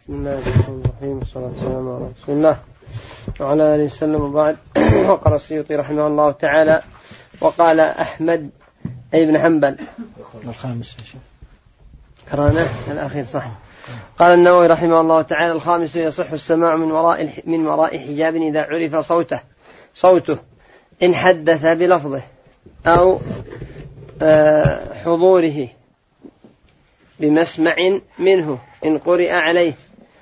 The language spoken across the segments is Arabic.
بسم الله الرحمن الرحيم والصلاة والسلام على رسول الله وعلى آله وسلم وبعد. وقال السيوطي رحمه الله تعالى وقال أحمد أي بن حنبل الخامس قرانا الأخير صح. قال النووي رحمه الله تعالى الخامس يصح السماع من وراء حجاب إذا عرف صوته إن حدث بلفظه أو حضوره بمسمع منه إن قرئ عليه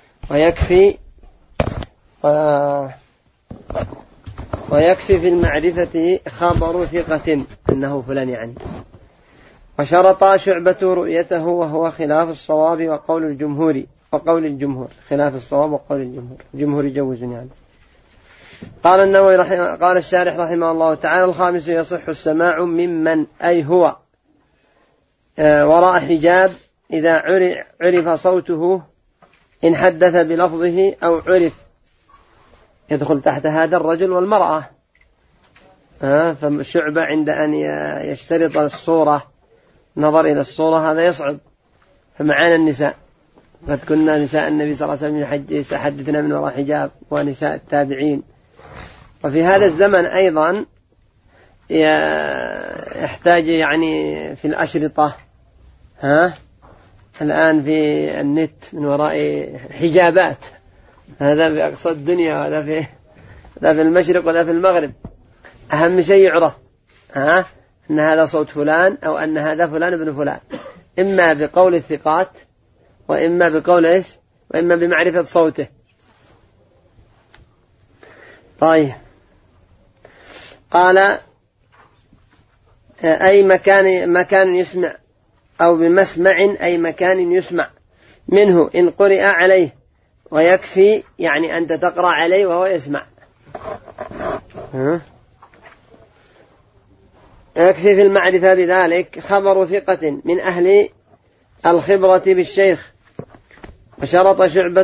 ويكفي في المعرفة خبر ثقة إنه فلان يعني. وشرط شعبة رؤيته وهو خلاف الصواب وقول الجمهور خلاف الصواب وقول الجمهور يجوز يعني. قال النووي قال الشارح رحمه الله تعالى الخامس يصح السماع ممن أي هو وراء حجاب إذا عرف صوته إن حدث بلفظه أو عرف يدخل تحت هذا الرجل والمرأة. فالشعبة عند أن يشترط الصورة نظر إلى الصورة هذا يصعب. فمعانا النساء قد كنا نساء النبي صلى الله عليه وسلم يحدثنا من وراء حجاب ونساء التابعين. وفي هذا الزمن أيضا يحتاج يعني في الأشرطة الآن في النت من وراء حجابات. هذا في أقصى الدنيا وهذا في المشرق وهذا في المغرب. أهم شيء يعرف أن هذا صوت فلان أو أن هذا فلان ابن فلان إما بقول الثقات وإما بقول وإما بمعرفة صوته. طيب قال أي مكان يسمع أو بمسمع أي مكان يسمع منه إن قرئ عليه ويكفي يعني أنت تقرأ عليه وهو يسمع. يكفي في المعرفة بذلك خبر ثقة من أهل الخبرة بالشيخ. وشرط شعبة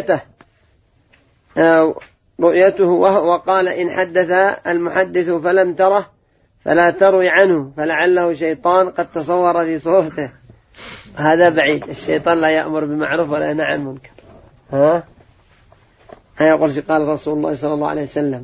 رؤيته وقال إن حدث المحدث فلم تره فلا تروي عنه فلعله شيطان قد تصور في صورته. هذا بعيد. الشيطان لا يأمر بمعروف ولا ينهى عن منكر. يقول قال رسول الله صلى الله عليه وسلم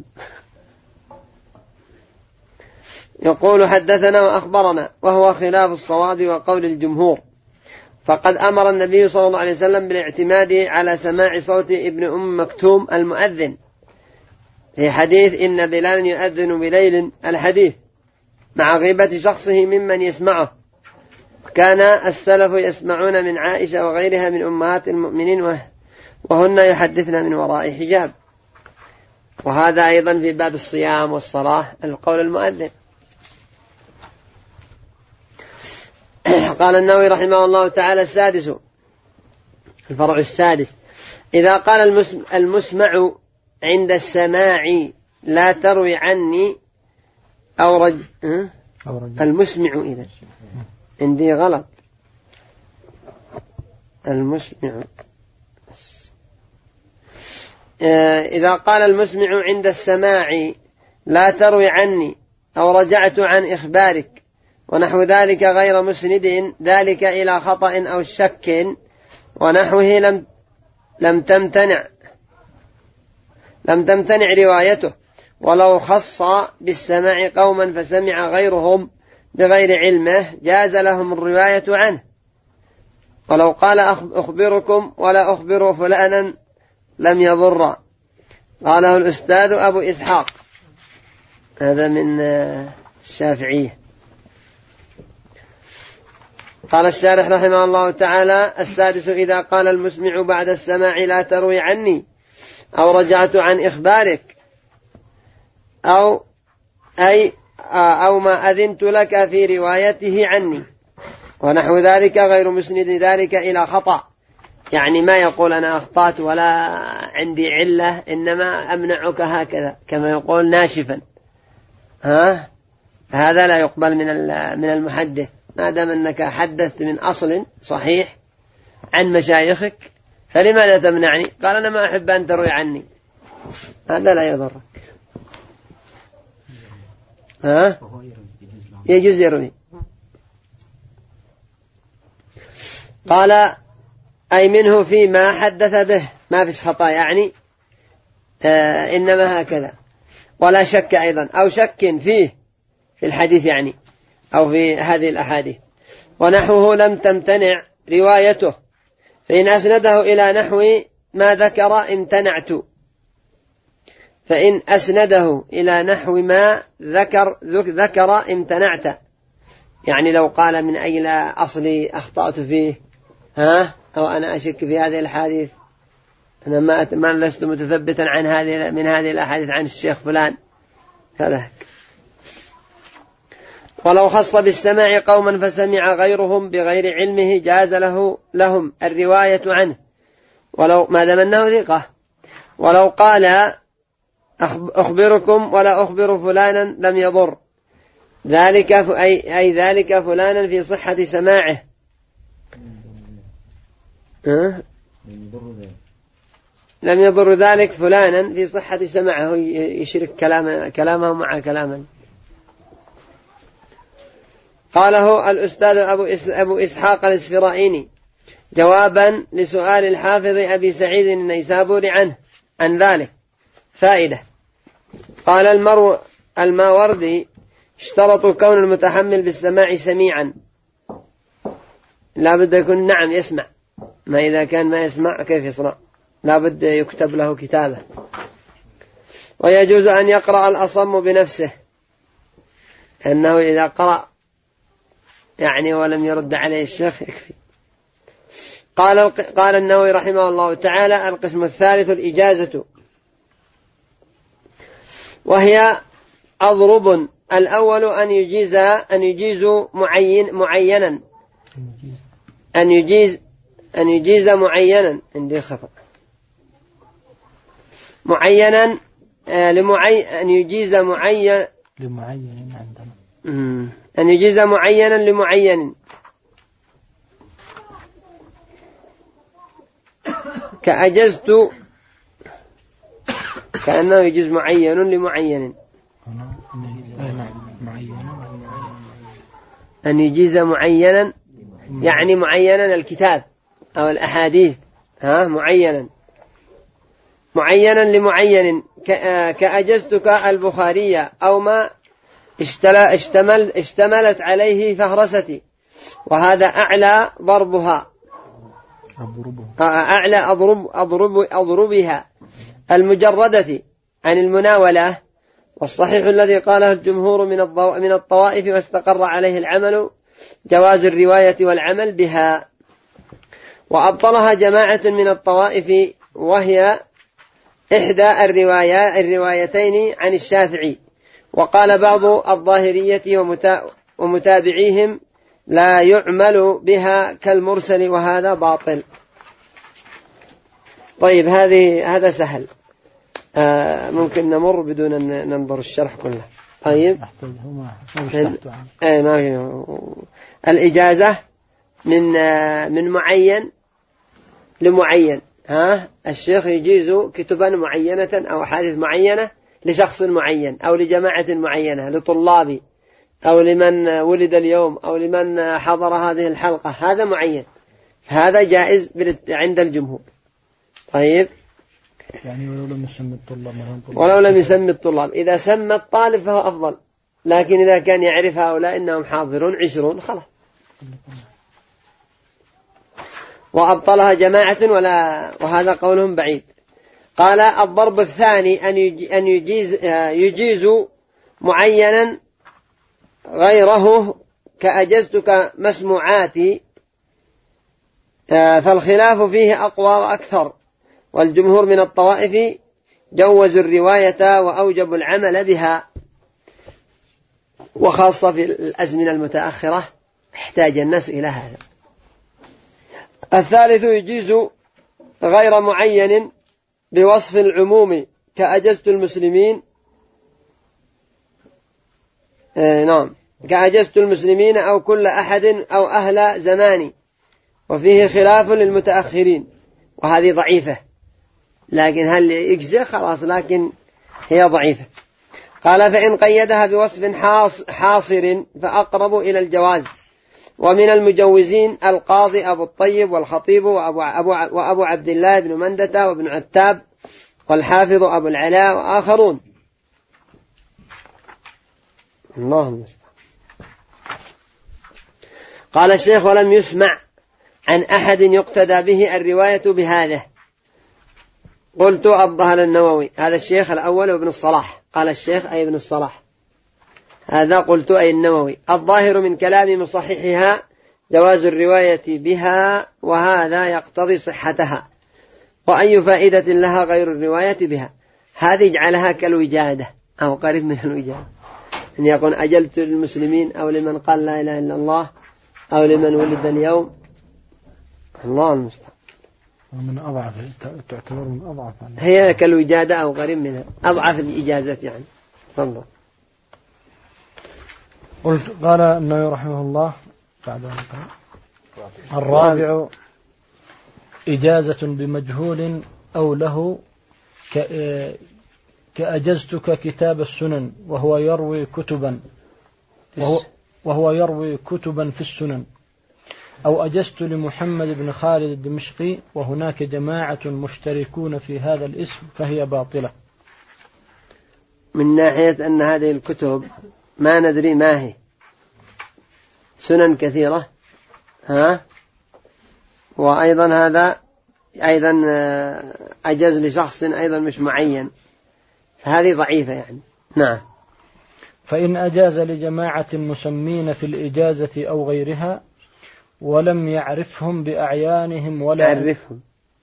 يقول حدثنا وأخبرنا وهو خلاف الصواب وقول الجمهور. فقد أمر النبي صلى الله عليه وسلم بالاعتماد على سماع صوت ابن أم مكتوم المؤذن في حديث إن بلال يؤذن بليل الحديث مع غيبة شخصه ممن يسمعه. كان السلف يسمعون من عائشة وغيرها من أمهات المؤمنين وهن يحدثن من وراء حجاب. وهذا أيضا في باب الصيام والصلاة القول المؤذن. قال النووي رحمه الله تعالى السادس الفرع السادس إذا قال المسمع عند السماع لا تروي عني أو المسمع إذا عندي غلط المسمع إذا قال المسمع عند السماع لا تروي عني أو رجعت عن إخبارك ونحو ذلك غير مسند ذلك إلى خطأ أو شك ونحوه لم تمتنع روايته ولو خص بالسماع قوما فسمع غيرهم بغير علمه جاز لهم الرواية عنه. ولو قال أخبركم ولا أخبر فلانا لم يضر. قاله الأستاذ أبو إسحاق هذا من الشافعية. قال الشارح رحمه الله تعالى السادس إذا قال المسمع بعد السماع لا تروي عني أو رجعت عن إخبارك أو ما أذنت لك في روايته عني ونحو ذلك غير مسند ذلك إلى خطأ يعني ما يقول أنا أخطأت ولا عندي علة إنما أمنعك هكذا كما يقول ناشفا. هذا لا يقبل من المحدث ما دام أنك حدثت من أصل صحيح عن مشايخك فلماذا تمنعني؟ قال أنا ما أحب أن تروي عني. هذا لا يضرك. يجوز يروي. قال أي منه فيما حدث به، ما فيش خطأ يعني، إنما هكذا. ولا شك أيضا، أو شك فيه في الحديث يعني، أو في هذه الأحاديث. ونحوه لم تمتنع روايته، فإن أسنده إلى نحو ما ذكر امتنعت، فإن أسنده إلى نحو ما ذكر امتنعت. يعني لو قال من أي أصلي أخطأت فيه، أو أنا أشك في هذه الحديث، أنا ما لست متثبتا من هذه الأحاديث عن الشيخ فلان، فذاك. ولو خص بالسماع قوما فسمع غيرهم بغير علمه جاز لهم الرواية عنه، ولو ما دام أنه ثقة. ولو قال أخبركم ولا أخبر فلانا لم يضر ذلك، أي ذلك فلانا في صحة سماعه. لم يضر ذلك فلانا في صحة سماعه، يشرك كلامه مع كلامه. قاله الأستاذ أبو إسحاق الإسفرائيني جوابا لسؤال الحافظ أبي سعيد النيسابوري عن ذلك. فائدة. قال الماوردي اشترطوا كون المتحمل بالسماع سميعا، لا بد يكون نعم يسمع، ما إذا كان ما يسمع كيف يصنع؟ لا بد يكتب له كتابة. ويجوز أن يقرأ الأصم بنفسه، أنه إذا قرأ يعني ولم يرد عليه الشيخ يكفي. قال النووي رحمه الله تعالى: القسم الثالث الإجازة، وهي أضرب. الأول أن يجيز معينا، أن يجيز معينا، عندي خطأ، معينا أن يجيز لمعين عندنا، أن يجيز معينا لمعين، كأجزت، كأنه يجيز معين لمعين، أن يجيز معينا يعني معينا الكتاب أو الأحاديث، معينا لمعين، كأجزتك البخارية، أو ما اشتملت عليه فهرستي، وهذا أعلى ضربها، أعلى أضربها المجردة عن المناولة. والصحيح الذي قاله الجمهور من الطوائف واستقر عليه العمل جواز الرواية والعمل بها. وأبطلها جماعة من الطوائف، وهي إحدى الروايتين عن الشافعي. وقال بعض الظاهرية ومتابعيهم: لا يعمل بها كالمرسل، وهذا باطل. طيب، هذا سهل، ممكن نمر بدون أن ننظر الشرح كله. طيب، ما في الإجازة من معين لمعين. الشيخ يجيز كتبا معينة أو أحاديث معينة لشخص معين أو لجماعة معينة، لطلابي أو لمن ولد اليوم أو لمن حضر هذه الحلقة، هذا معين، هذا جائز عند الجمهور. طيب، يعني ولو لم يسمي الطلاب، ولو لم يسمي الطلاب، إذا سمى الطالب فهو أفضل، لكن إذا كان يعرف هؤلاء إنهم حاضرون 20 خلاص. وأبطلها جماعة وهذا قولهم بعيد. قال: الضرب الثاني أن يجيز معينا غيره، كأجزتك مسموعاتي، فالخلاف فيه أقوى وأكثر، والجمهور من الطوائف جوزوا الرواية وأوجبوا العمل بها، وخاصة في الأزمنة المتأخرة احتاج الناس إلى هذا. الثالث يجيز غير معين بوصف العموم، كأجزت المسلمين، كأجزت المسلمين أو كل أحد أو أهل زماني، وفيه خلاف للمتأخرين، وهذه ضعيفة، لكن هل يجزي؟ خلاص، لكن هي ضعيفة. قال: فإن قيدها بوصف حاصر فأقرب إلى الجواز، ومن المجوزين القاضي أبو الطيب والخطيب وأبو عبد الله بن مندة وابن عتاب والحافظ أبو العلاء وآخرون. الله المستعان. قال الشيخ: ولم يسمع عن أحد يقتدى به الرواية بهذا. قلت: الظهر النووي. هذا الشيخ الأول وابن الصلاح. قال الشيخ أي ابن الصلاح. هذا قلت أي النووي. الظاهر من كلام مصححها جواز الرواية بها، وهذا يقتضي صحتها، وأي فائدة لها غير الرواية بها. هذه يجعلها كالوجادة أو قريب من الوجادة، أن يكون أجلت للمسلمين أو لمن قال لا إله إلا الله أو لمن ولد اليوم. الله المستعان. من أضعف، تعتبر من أضعف. هي كالوجادة أو قريب منها، أضعف الإجازة يعني. تفضل. قلت: قال النووي رحمه الله بعد الرابع: إجازة بمجهول أو له كأجزتك كتاب السنن وهو يروي كتبا في السنن، أو أجزت لمحمد بن خالد الدمشقي وهناك جماعة مشتركون في هذا الاسم، فهي باطلة. من ناحية أن هذه الكتب ما ندري ما هي، سنن كثيرة، وأيضا هذا أيضا أجز لشخص أيضا مش معين، فهذه ضعيفة يعني. نعم. فإن أجاز لجماعة مسمين في الإجازة أو غيرها ولم يعرفهم بأعيانهم ولا يعرفهم،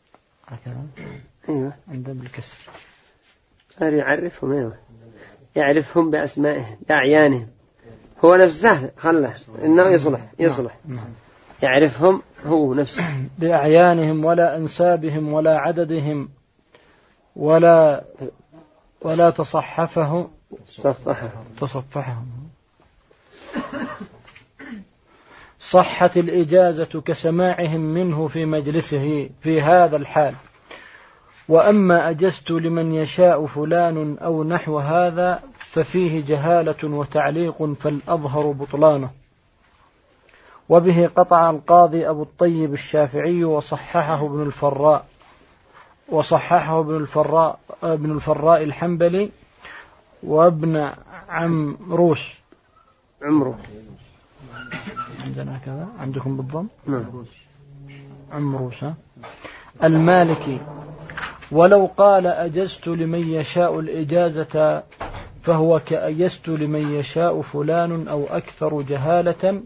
أيوة عند بالكسر، يعرفهم، أيوة يعرفهم بأسمائهم بأعيانهم، هو نفسه سهل، خله إنه يصلح. يعرفهم هو نفسه بأعيانهم ولا أنسابهم ولا عددهم ولا تصفحهم صحت الإجازة كسماعهم منه في مجلسه في هذا الحال. وأما أجزت لمن يشاء فلان أو نحو هذا ففيه جهالة وتعليق، فالأظهر بطلانه. وبه قطع القاضي أبو الطيب الشافعي وصححه ابن الفراء الحنبلي وابن عمروس عندنا كذا، عندكم بالضم عمروس المالكي. ولو قال أجزت لمن يشاء الإجازة فهو كأجزت لمن يشاء فلان أو أكثر جهالة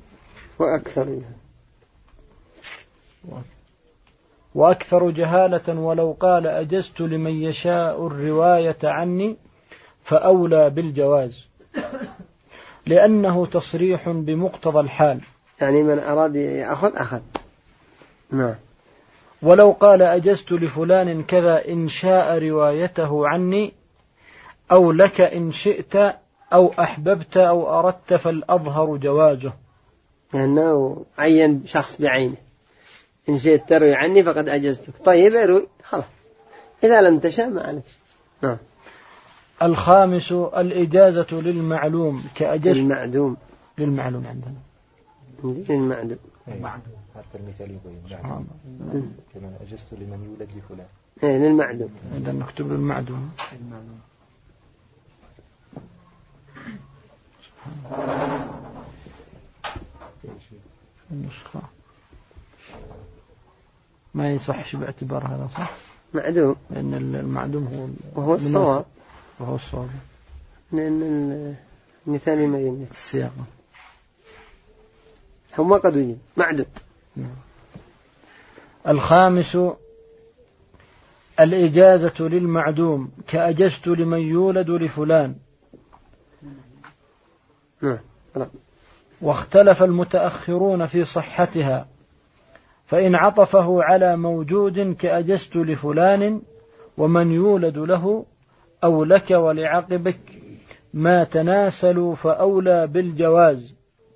وأكثر جهالة. ولو قال أجزت لمن يشاء الرواية عني فأولى بالجواز، لأنه تصريح بمقتضى الحال، يعني من أراد أخذ. نعم. ولو قال أجزت لفلان كذا إن شاء روايته عني أو لك إن شئت أو أحببت أو أردت فالأظهر جوازه، لأنه عين شخص بعينه، إن شئت تروي عني فقد أجزتك. طيب اروي خلاص، إذا لم تشاء ما عليك. نعم. الخامس الإجازة للمعلوم كأجزت للمعدوم عندنا للمعدوم حتى المثال يبين كما أجزت لمن يولد لفلان. للمعدوم، إذا نكتب للمعدوم. النسخة ما يصحش باعتبار هذا، صح؟ معدوم، لأن المعدوم هو الصواب، لأن المثال ما يمنع السياق هم قد يجب معدوم. الخامس الإجازة للمعدوم كأجزت لمن يولد لفلان. واختلف المتأخرون في صحتها، فإن عطفه على موجود كأجزت لفلان ومن يولد له أو لك ولعقبك ما تناسلوا فأولى بالجواز.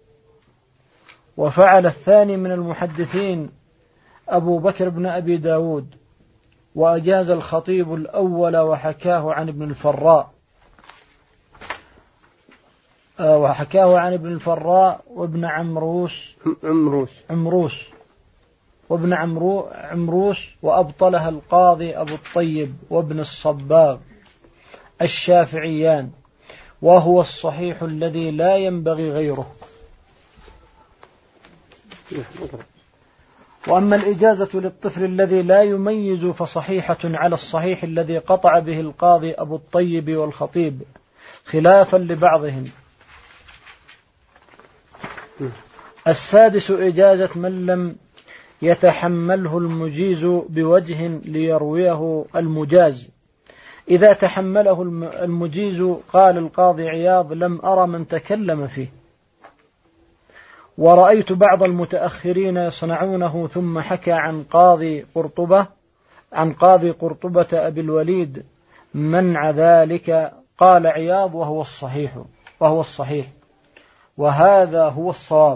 وفعل الثاني من المحدثين أبو بكر بن أبي داود، وأجاز الخطيب الأول وحكاه عن ابن الفراء. وحكاه عن ابن الفراء وابن عمروس وابن عمروس، وأبطلها القاضي أبو الطيب وابن الصباغ الشافعيان، وهو الصحيح الذي لا ينبغي غيره. وأما الإجازة للطفل الذي لا يميز فصحيحة على الصحيح الذي قطع به القاضي أبو الطيب والخطيب، خلافا لبعضهم. السادس إجازة من لم يتحمله المجيز بوجه ليرويه المجاز. إذا تحمله المجيز قال القاضي عياض: لم أرى من تكلم فيه، ورأيت بعض المتأخرين يصنعونه. ثم حكى عن قاضي قرطبة أبي الوليد منع ذلك. قال عياض: وهو الصحيح وهذا هو الصواب.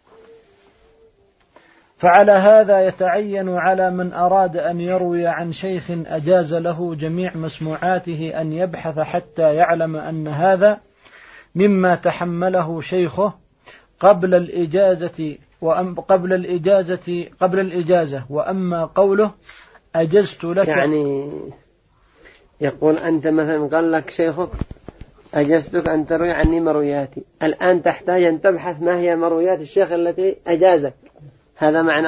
فعلى هذا يتعين على من أراد أن يروي عن شيخ أجاز له جميع مسموعاته أن يبحث حتى يعلم أن هذا مما تحمله شيخه قبل الإجازة. وأما قوله أجزت لك، يعني يقول أنت مثلا قال لك شيخك أجزتك أن تروي عني مروياتي، الآن تحتاج أن تبحث ما هي مرويات الشيخ التي أجازك. هذا معنى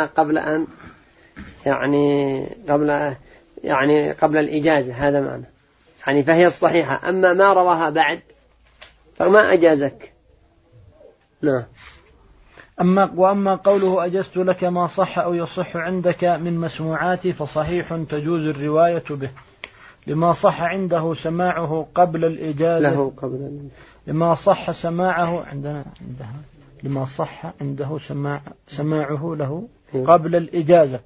قبل الإجازة، هذا معنى يعني فهي الصحيحة. أما ما رواها بعد فما أجازك. نعم. وأما قوله أجزت لك ما صح أو يصح عندك من مسموعاتي فصحيح تجوز الرواية به، لما صح عنده سماعه قبل الإجازة، لما صح سماعه لما صح عنده سماعه له قبل الإجازة،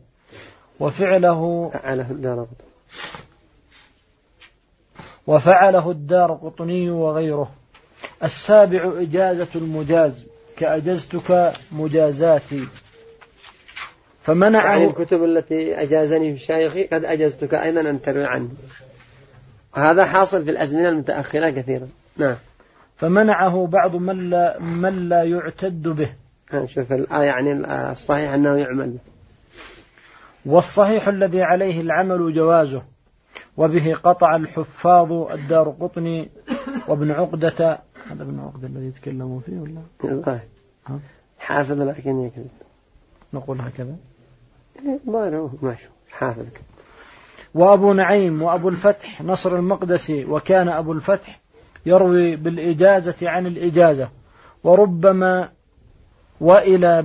وفعله الدارقطني وغيره. السابع إجازة المجاز، كأجزتك مجازاتي. يعني الكتب التي أجازني في شيخي قد أجزتك أيضا أن تروي عني، وهذا حاصل في الأزمنة المتأخرة كثيرا. نعم. فمنعه بعض من لا يعتد به. شوف يعني الصحيح أنه يعمل به. والصحيح الذي عليه العمل جوازه، وبه قطع الحفاظ الدارقطني وابن عقدة. هذا ابن عقدة الذي يتكلموا فيه ولا حافظ؟ لكن يكذب نقول هكذا ماشي حافظ. وأبو نعيم وأبو الفتح نصر المقدسي. وكان أبو الفتح يروي بالإجازة عن الإجازة، وربما والى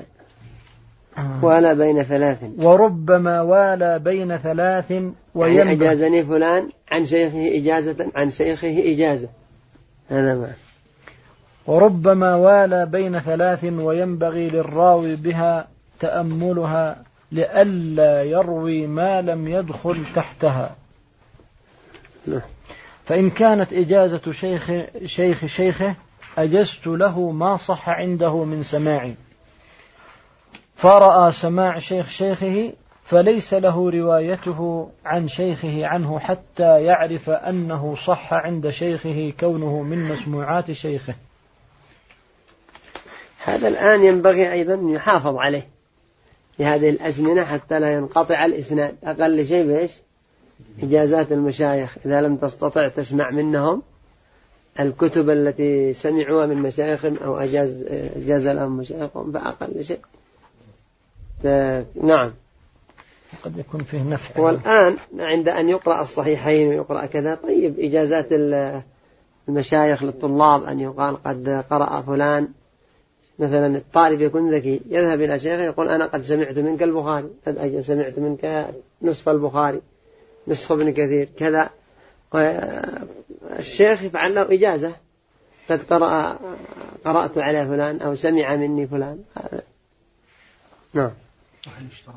بين ثلاث، وربما والى بين ثلاث. يعني أجازني فلان عن شيخه إجازة عن شيخه إجازة، هذا ما. وربما والى بين ثلاث، وينبغي للراوي بها تأملها لئلا يروي ما لم يدخل تحتها. فإن كانت إجازة شيخه أجزت له ما صح عنده من سماعي، فرأى سماع شيخه فليس له روايته عن شيخه عنه حتى يعرف أنه صح عند شيخه كونه من مسموعات شيخه. هذا الآن ينبغي أيضا يحافظ عليه في هذه الأزمنة حتى لا ينقطع الإسناد. أقل شيء بإيش؟ إجازات المشايخ، إذا لم تستطع تسمع منهم الكتب التي سمعوها من مشايخهم أو أجاز لهم مشايخهم فأقل شيء. نعم. قد يكون فيه نفع. والآن عند أن يقرأ الصحيحين ويقرأ كذا، طيب إجازات المشايخ للطلاب أن يقال قد قرأ فلان، مثلا الطالب يكون ذكي يذهب إلى شيخه يقول أنا قد سمعت منك البخاري، قد سمعت منك نصف البخاري، نصف ابن كثير كذا، الشيخ يفعل له إجازة قد قرأت على فلان أو سمع مني فلان. نعم. هل يشترط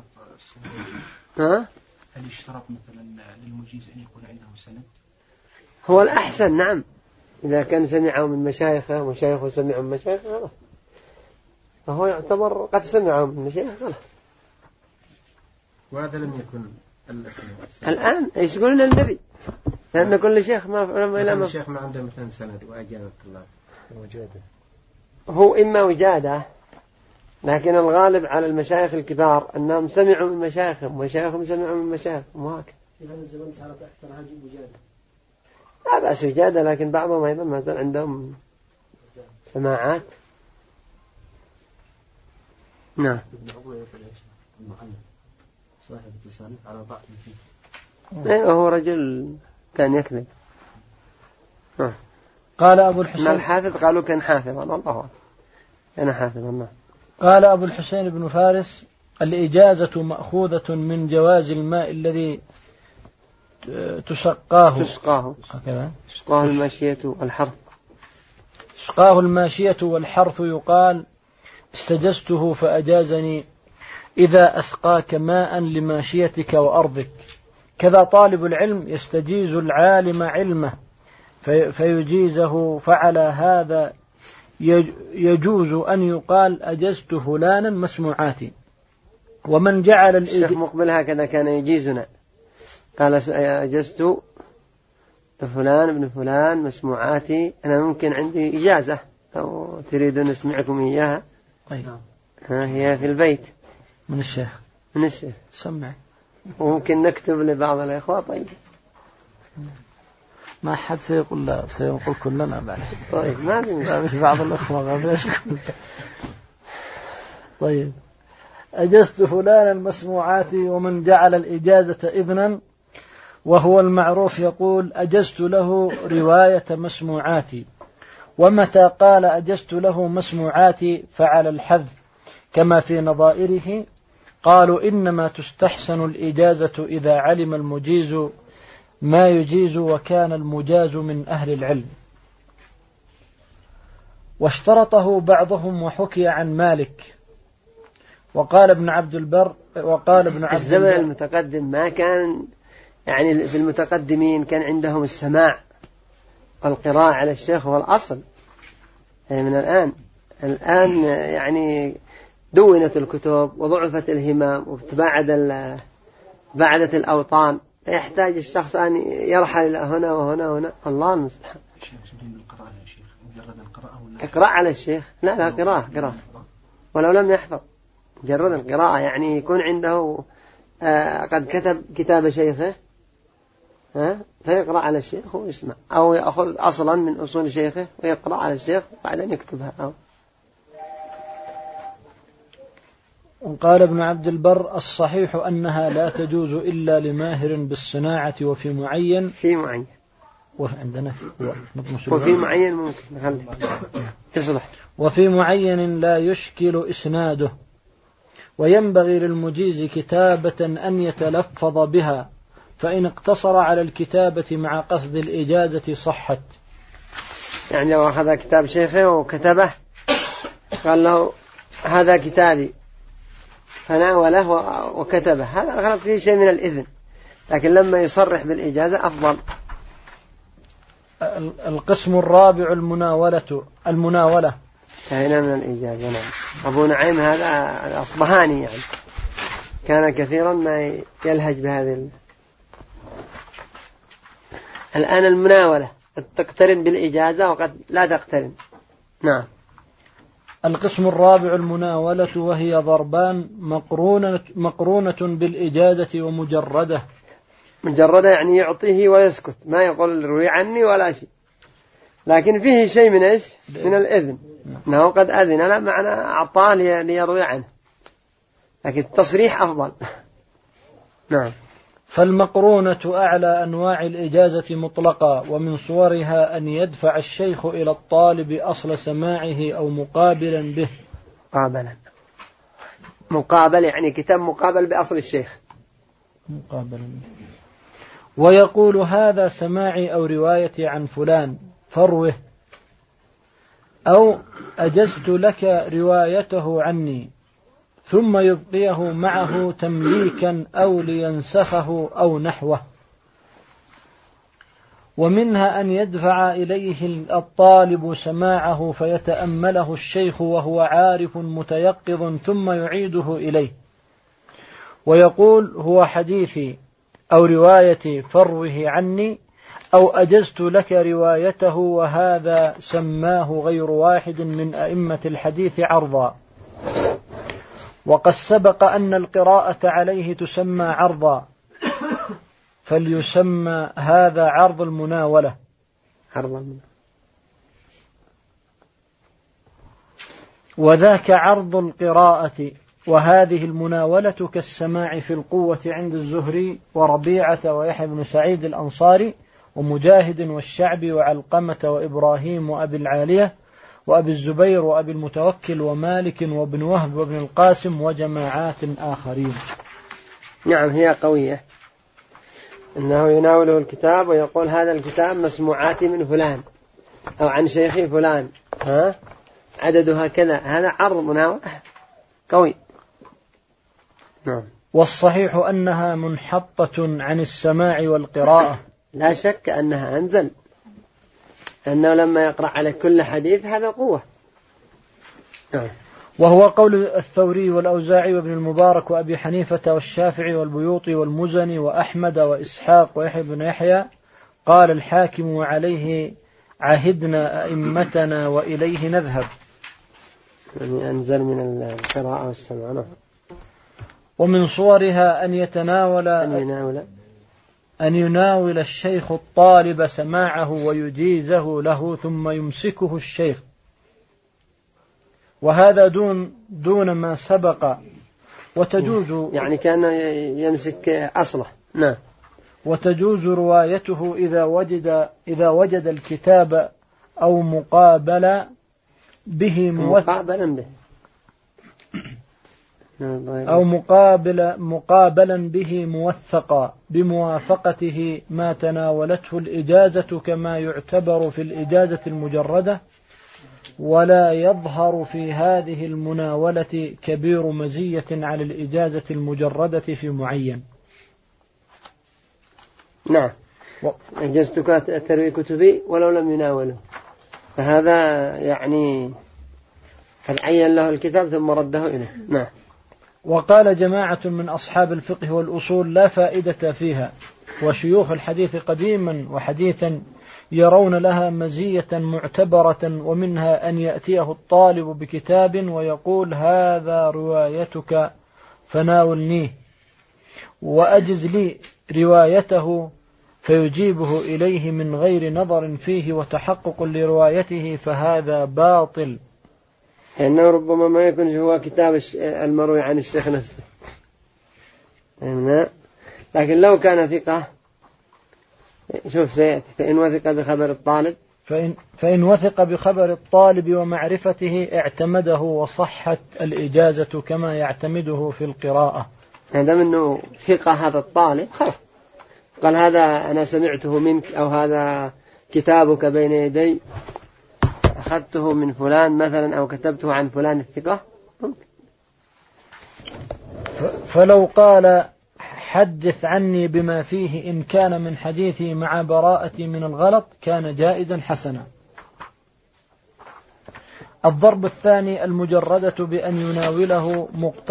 هل يشترط مثلا للمجيز أن يكون عنده سند؟ هو الأحسن، نعم، إذا كان سمعه من مشايخه ومشايخه سمعوا من مشايخه فهو يعتبر قد سمعه من مشايخه خلاص. وهذا لم يكن الآن ايش يقولون النبي؟ لأن كل شيخ ما الشيخ ما عنده مثلا سند وأجازة الطلاب وجادة. هو إما وجادة، لكن الغالب على المشايخ الكبار أنهم سمعوا من مشايخهم ومشايخهم سمعوا من مشايخهم وهكذا. في هذا الزمن صارت أكثر هذه وجادة. لا بأس وجادة، لكن بعضهم أيضا ما زال عندهم سماعات. نعم. ابن عضوية المعلم صاحب التصانيف على ضعف فيه. أيوه هو رجل كان يكذب. قال أبو الحسين الحافظ قالوا كان حافظا، الله كان حافظا. قال أبو الحسين بن فارس: الإجازة مأخوذة من جواز الماء الذي تسقاه الماشية والحرث. تسقاه الماشية والحرث. يقال: استجزته فأجازني، إذا أسقاك ماء لماشيتك وأرضك. كذا طالب العلم يستجيز العالم علمه فيجيزه، فعلى هذا يجوز أن يقال: أجزت فلانا مسموعاتي. ومن جعل الشيخ مقبل هكذا كان يجيزنا، قال: أجزت فلان ابن فلان مسموعاتي، أنا ممكن عندي إجازة لو تريدون نسمعكم إياها. طيب. هي في البيت من الشيخ سمع، وممكن نكتب لبعض الإخوة. طيب ما حد سيقول لا، سيقول كلنا بعد. طيب ما في بعض الأخوة ما يشكل. طيب. أجزت فلانا مسموعاتي. ومن جعل الإجازة إذنا وهو المعروف يقول: أجزت له رواية مسموعاتي. ومتى قال أجزت له مسموعاتي فعل الحذف، كما في نظائره. قالوا: إنما تستحسن الإجازة إذا علم المجيز ما يجيز وكان المجاز من أهل العلم. واشترطه بعضهم وحكي عن مالك. وقال ابن عبد البر الزمن المتقدم ما كان، يعني في المتقدمين كان عندهم السماع والقراءة على الشيخ هو الأصل. يعني من الآن يعني دونت الكتب وضعفت الهمم وبعدت الأوطان، يحتاج الشخص أن يرحل إلى هنا وهنا وهنا. الله المستعان. اقرأ على الشيخ. لا قراءة ولو لم يحفظ، مجرد القراءة، يعني يكون عنده قد كتب كتاب شيخه فيقرأ على الشيخ ويسمع، أو يأخذ أصلا من أصول شيخه ويقرأ على الشيخ وبعدين يكتبها. قال ابن عبد البر: الصحيح أنها لا تجوز إلا لماهر بالصناعة وفي معين وعندنا وفي معين ممكن يصلح، وفي معين لا يشكل إسناده. وينبغي للمجيز كتابة أن يتلفظ بها، فإن اقتصر على الكتابة مع قصد الإجازة صحت. يعني لو أخذ كتاب شيخه وكتبه قال له: هذا كتابي، فناوله وكتبه، هذا خلاص فيه شيء من الإذن. لكن لما يصرح بالإجازة أفضل. القسم الرابع المناولة. هنا من الإجازة. نعم. أبو نعيم هذا الأصبهاني يعني كان كثيرا ما يلهج بهذه الآن المناولة قد تقترن بالإجازة وقد لا تقترن. نعم. القسم الرابع المناولة، وهي ضربان: مقرونة بالإجازة ومجردة. مجردة يعني يعطيه ويسكت، ما يقول روي عني ولا شيء، لكن فيه شيء من إيش؟ من الإذن، أنه قد أذن لا معنى أعطاه ليروي عنه، لكن التصريح أفضل. نعم. فالمقرونة أعلى أنواع الإجازة مطلقا، ومن صورها أن يدفع الشيخ إلى الطالب أصل سماعه أو مقابلا به. مقابل يعني كتاب مقابل بأصل الشيخ. مقابلا به. ويقول: هذا سماعي أو روايتي عن فلان فروه، أو أجزت لك روايته عني، ثم يبقيه معه تمليكا أو لينسخه أو نحوه. ومنها أن يدفع إليه الطالب سماعه فيتأمله الشيخ وهو عارف متيقظ ثم يعيده إليه ويقول: هو حديثي أو روايتي فروه عني، أو أجزت لك روايته، وهذا سماه غير واحد من أئمة الحديث عرضا. وقد سبق أن القراءة عليه تسمى عرضا، فليسمى هذا عرض المناولة. وذاك عرض القراءة، وهذه المناولة كالسماع في القوة عند الزهري وربيعة ويحيى بن سعيد الأنصاري ومجاهد والشعبي وعلقمة وإبراهيم وأبي العالية وأبي الزبير وأبي المتوكل ومالك وابن وهب وابن القاسم وجماعات آخرين. نعم، هي قوية، أنه يناوله الكتاب ويقول هذا الكتاب مسموعاتي من فلان أو عن شيخي فلان، عددها كذا، هذا عرض مناولة قوي. نعم. والصحيح أنها منحطة عن السماع والقراءة. لا شك أنها أنزل، أنه لما يقرأ على كل حديث هذا قوة. نعم. وهو قول الثوري والأوزاعي وابن المبارك وأبي حنيفة والشافعي والبيوطي والمزني وأحمد وإسحاق ويحيى بن يحيى. قال الحاكم وعليه عهدنا أئمتنا وإليه نذهب. يعني أنزل من القراءة والسمع. ومن صورها أن يناول الشيخ الطالب سماعه ويجيزه له ثم يمسكه الشيخ، وهذا دون ما سبق. وتجوز يعني كان يمسك أصله. نعم. وتجوز روايته إذا وجد الكتاب أو مقابلا به مقابلا به موثقا بموافقته ما تناولته الإجازة، كما يعتبر في الإجازة المجردة. ولا يظهر في هذه المناولة كبير مزية على الإجازة المجردة في معين. نعم. أجزتك تروي كتبي ولو لم يناوله، فهذا يعني قد عين له الكتاب ثم رده إليه. نعم. وقال جماعة من أصحاب الفقه والأصول لا فائدة فيها، وشيوخ الحديث قديما وحديثا يرون لها مزية معتبرة، ومنها أن يأتيه الطالب بكتاب ويقول هذا روايتك فناولنيه وأجز لي روايته، فيجيبه إليه من غير نظر فيه وتحقق لروايته، فهذا باطل. لأنه ربما ما يكون هو كتاب المروي عن الشيخ نفسه، لكن لو كان ثقة، شوف سيأتي، فإن وثق بخبر الطالب فإن وثق بخبر الطالب ومعرفته اعتمده وصحت الإجازة كما يعتمده في القراءة. هذا منه ثقة هذا الطالب، خلاص قال هذا أنا سمعته منك، أو هذا كتابك بين يدي أخذته من فلان مثلا، أو كتبته عن فلان الثقة. فلو قال حدث عني بما فيه إن كان من حديثي مع براءتي من الغلط كان جائزا حسنا. الضرب الثاني المجردة بأن يناوله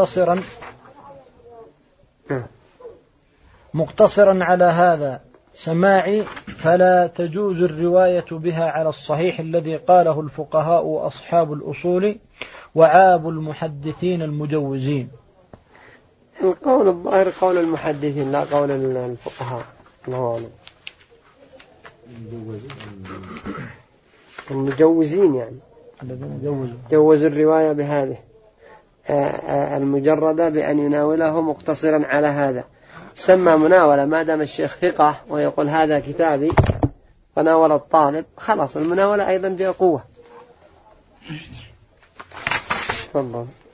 مقتصرا على هذا سماعي، فلا تجوز الرواية بها على الصحيح الذي قاله الفقهاء وأصحاب الأصول وعاب المحدثين المجوزين. القول الظاهر قول المحدثين لا قول الفقهاء. الله أعلم. المجوزين يعني الذين جوزوا الرواية بهذه المجردة بأن يناوله مقتصرا على هذا، سمى مناولة. ما دام الشيخ ثقة ويقول هذا كتابي فناول الطالب، خلاص المناولة أيضا فيها قوة. تفضل.